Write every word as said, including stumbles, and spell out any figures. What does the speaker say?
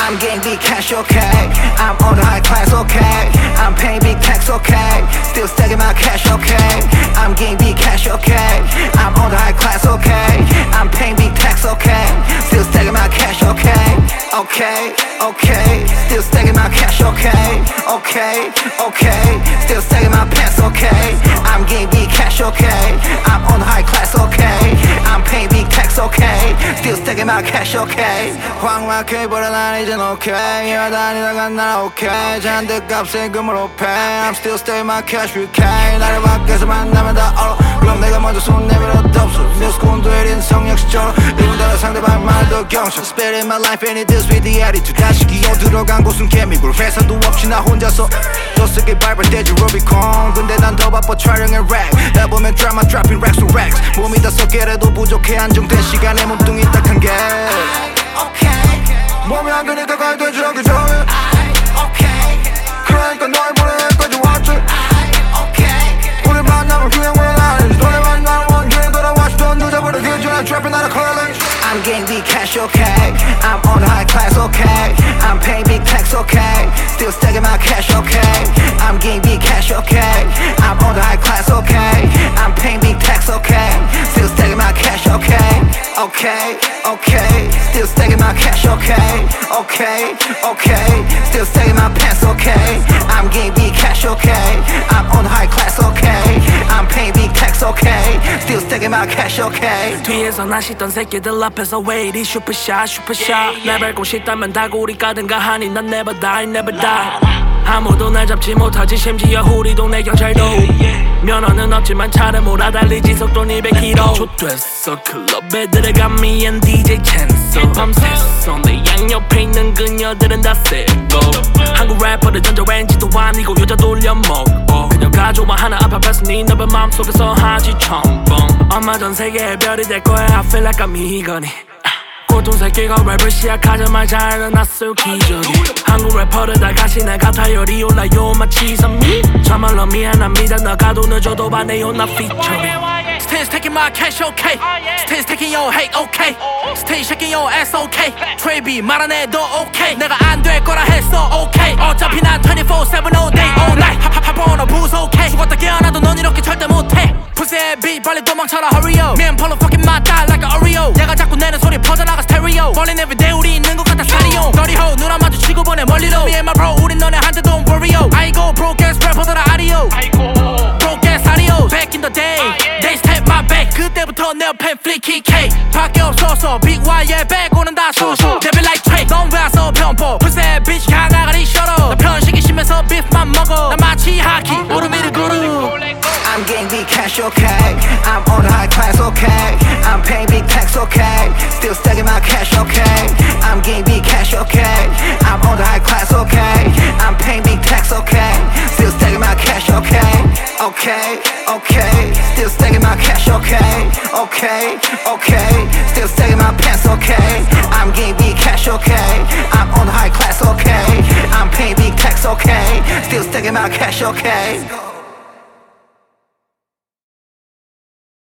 I'm getting big cash, okay. I'm on the high class, okay. I'm paying big tax, okay. Still stacking my cash, okay. I'm getting big cash, okay. I'm on the high class, okay. I'm paying big tax, okay. Still stacking my cash, okay. Okay, okay. Still stacking my cash, okay. Okay, okay. Still stacking my pants, okay. I'm getting big cash, okay. I'm on the high class, okay. I'm paying big tax, okay. Still stacking my cash, okay. 황막해버려 난 이젠 okay. 이어다니다가 난 okay. 잔뜩 세금으로 pay. I'm still stacking my cash, okay. 나를 밖에서 만나면 다 얼어. 그럼 내가 먼저 손 내밀어도 없어. 뉴스콘도 일 인성 역시 쩔어. 이분 따라 상대방 말도 경청. Spitting my life and it deals with the attitude. 다시 기어 들어간 곳은 개미굴. 회사도 없이 나 혼자서 더 세게 밟을 때지 루비콘. 근데 난 더 바빠 촬영 and rap. 해보면 drama dropping racks to racks. 몸이 다섯 개라도 부족해 안정된 시간에 몸뚱이 딱 한 개. 몸이 안 되니까 가야 되지 않기 전에. 그러니까 널 보내 여기까지 왔지. 우리 만나면 그냥 보내 나는 너네 만나는 원기는 돌아와서 돈 늦어버려 그 전에 trapping out of college. I'm getting big cash, okay. I'm on the high class, okay. I'm paying big tax, okay. Still stacking my cash, okay. I'm getting big cash, okay. I'm on the high class, okay. I'm paying big tax, okay. Still stacking my cash, okay. Okay, okay. Still stacking my cash, okay. Okay, okay. Still stacking my pants, okay. I'm getting big cash, okay. I'm on the high class, okay. I'm paying big tax, okay. Still stacking my cash, okay. 뒤에서 나시던 새끼들 앞에서 왜 이리 슈퍼샷 슈퍼샷 날 밟고 싶다면 다구리 가든가 하니 난 never die never die. 아무도 날 잡지 못하지 심지어 우리 동네 경찰도. 면허는 없지만 차를 몰아달리지 속도는 이백 킬로미터. 좆됐어 클럽에 들어간 me and 디제이 챈서 밤새서 내 양옆에 있는 그녀들은 다 새고. 한국 래퍼들 전자 왠지도 아니고 여자 돌려먹고. 그녀가 좋아하는 앞앞에서 네 넓은 마음속에서 하지 첨벙. 얼마 전 세계의 별이 될 거야 I feel like I'm 이건희. 보통 새끼가 랩을 시작하자마자 일어났을 기적이. 한국 래퍼들 다 가시나 같아요 리올라요 마치 선미. 정말로 미안합니다 나가도 늦어도 반해요 나 featuring. Stay taking my cash okay. Stay taking your hate okay. Stay shaking your ass okay. 트레이비 말 안 해도 okay. 내가 안 될 거라 했어 okay. 어차피 난 twenty-four seven all day all night. 하하하번호 부족해. 죽었다 깨어나도 넌 이렇게 절대 못해. Pussy bitch 빨리 도망쳐라 hurry up. Me and Polo fucking my die like a Oreo. 내가 자꾸 내는 소리 퍼져나가 스테레오. Falling everyday 우리 있는 것 같아 스타디오. Dirty hoe 눈 안 마주치고 보내 멀리로. Me and my bro 우린 너네한테 don't worry yo. I go broke ass rapper들아 아리오. Broke ass adios. Back in the day they step my back. 그때부터 내 옆엔 flicky K. 밖에 없어서 big Y에 빼고는 다 소소. They be like Trey 넌 왜 왔어 편포. Pussy bitch 강아가리 shut up. 나 편식이 심해서 beef만 먹어. 나 마치 하키 오르 미르 구르. I'm getting big cash, okay. I'm on the high class, okay. I'm paying big tax, okay. Still stacking my cash, okay. I'm getting big cash, okay. I'm on the high class, okay. I'm paying big tax, okay. Still stacking my cash, okay. Okay, okay. Still stacking my cash, okay. Okay, okay. Still stacking my pants, okay. I'm getting big cash, okay. I'm on the high class, okay. I'm paying big tax, okay. Still stacking my cash, okay.